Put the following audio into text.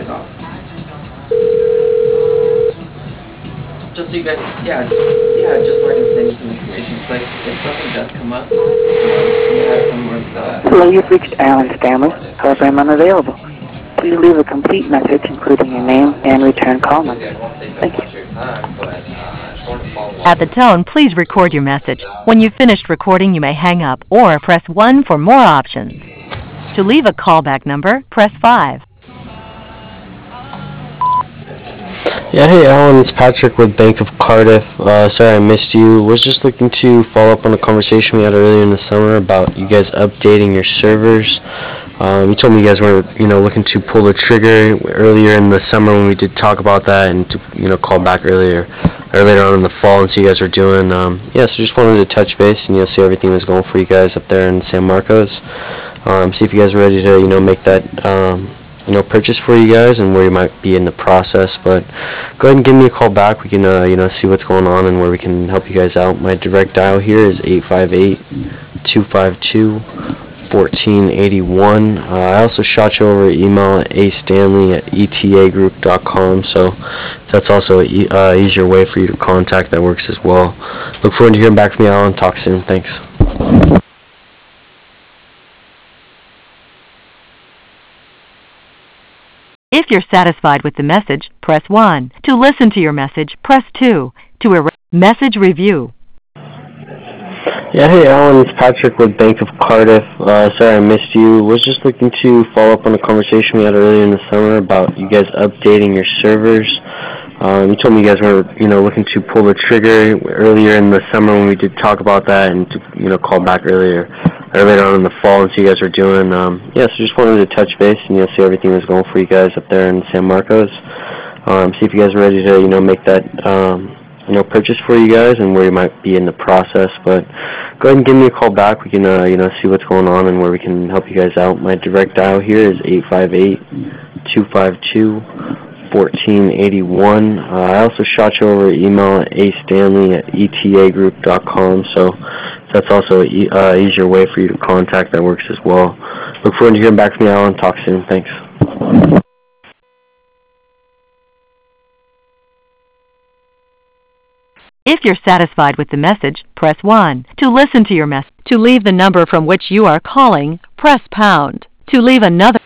Just so you guys, yeah, just so I can send you some information. It's like if something does come up, you have somewhere to Hello, you've reached Alan Stanley. Program unavailable. Please leave a complete message, including your name and return call number. I won't take up Thank you. much of your time, but short and follow At the tone, please record your message. When you've finished recording, you may hang up or press 1 for more options. To leave a callback number, press 5. Yeah, hey Alan, it's Patrick with Bank of Cardiff. Sorry I missed you. Was just looking to follow up on a conversation we had earlier in the summer about you guys updating your servers. You told me you guys were, looking to pull the trigger earlier in the summer when we did talk about that, and to, call back earlier or later on in the fall and see you guys were doing. So just wanted to touch base and see everything was going for you guys up there in San Marcos. See if you guys are ready to, make that. Purchase for you guys and where you might be in the process. But go ahead and give me a call back. We can, see what's going on and where we can help you guys out. My direct dial here is 858-252-1481. I also shot you over email at astanley@etagroup.com. So if that's also an easier way for you to contact, that works as well. Look forward to hearing back from you, Alan. Talk soon. Thanks. If you're satisfied with the message, press 1. To listen to your message, press 2. To message review. Yeah, hey Alan, it's Patrick with Bank of Cardiff. Sorry I missed you. Was just looking to follow up on a conversation we had earlier in the summer about you guys updating your servers. You told me you guys were, looking to pull the trigger earlier in the summer when we did talk about that, and to, call back later on in the fall and see you guys were doing. So just wanted to touch base and see everything was going for you guys up there in San Marcos. See if you guys are ready to, make that. Purchase for you guys and where you might be in the process. But go ahead and give me a call back. We can, see what's going on and where we can help you guys out. My direct dial here is 858-252-1481. I also shot you over email at astanley@etagroup.com. So if that's also an easier way for you to contact, that works as well. Look forward to hearing back from you, Alan. Talk soon. Thanks. If you're satisfied with the message, press 1. To listen to your message, to leave the number from which you are calling, press pound. To leave another